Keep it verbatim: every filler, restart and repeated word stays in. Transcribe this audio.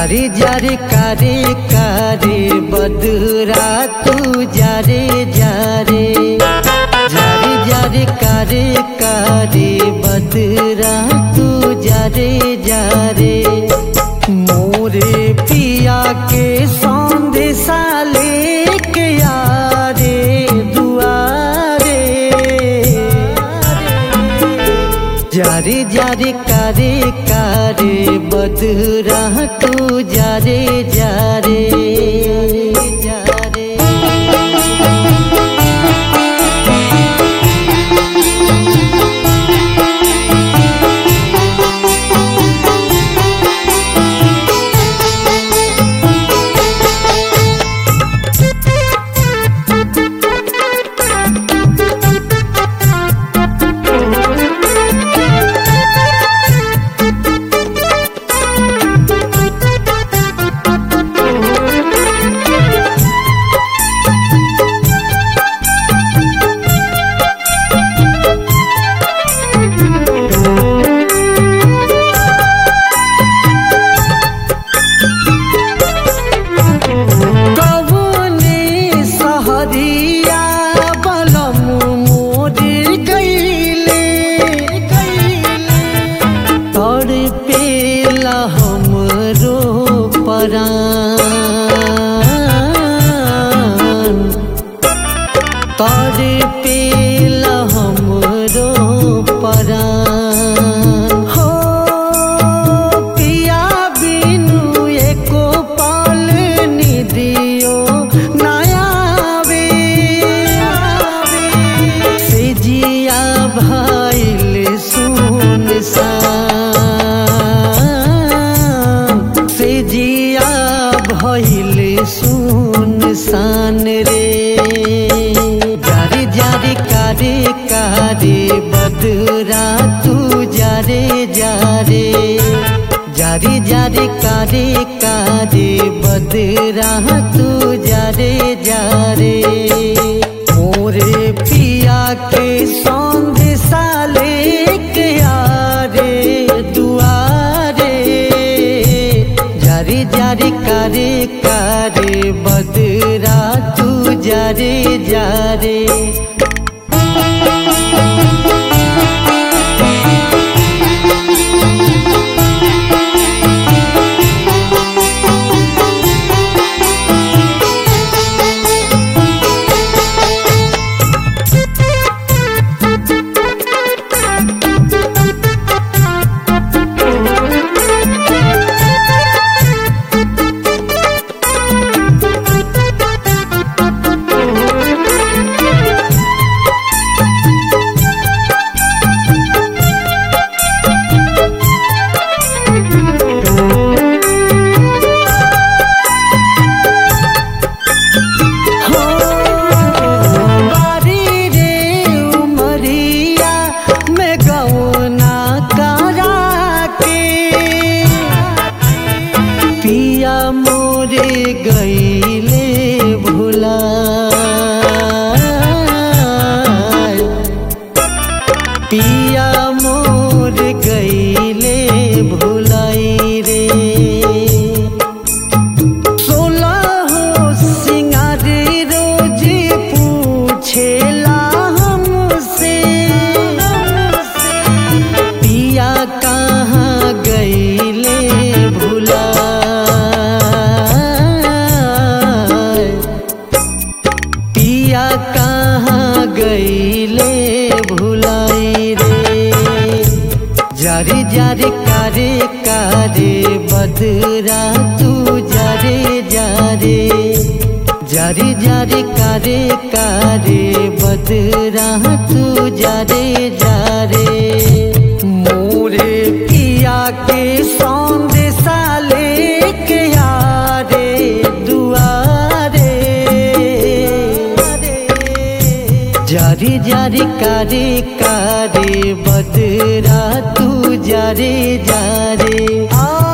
जारे जारे कारे कारे बदरा तू जारे जारे जारे जारे कारे कारे बदरा तू जारे जारे मोरे पिया के संदेशा लेके यारे दुआरे जारे जारे कारे कारे बदरा तू जारे जारे जारे तोरे पेला हमरो परान हो पिया बिनु एको पल निदियो नयावे से जिया भइल सुनसान से जिया भइल सुनसान रे जारे कारे कारे बदरा तू जारे जारे जारे जारे कारे कारे बदरा तू जारे जारे मोरे पिया के संदेशा लेके यारे दुआरे जारे जारे कारे कारे बदरा तू जारे जारे मोरे गईले भुला पिया मोर गईले भुलाई रे सोलह हो सिंगार रोज पूछेला हमसे पिया कहाँ गईले भुला कहाँ गईले भुलाई रे जारे जारे कारे कारे बदरा तू जारे जारे जारे जारे कारे कारे बदरा तू जारे जारे मोरे पिया के संदेशा लेके यारे दुआरे जारे जारे कारे कारे बदरा तू जारे जारे आ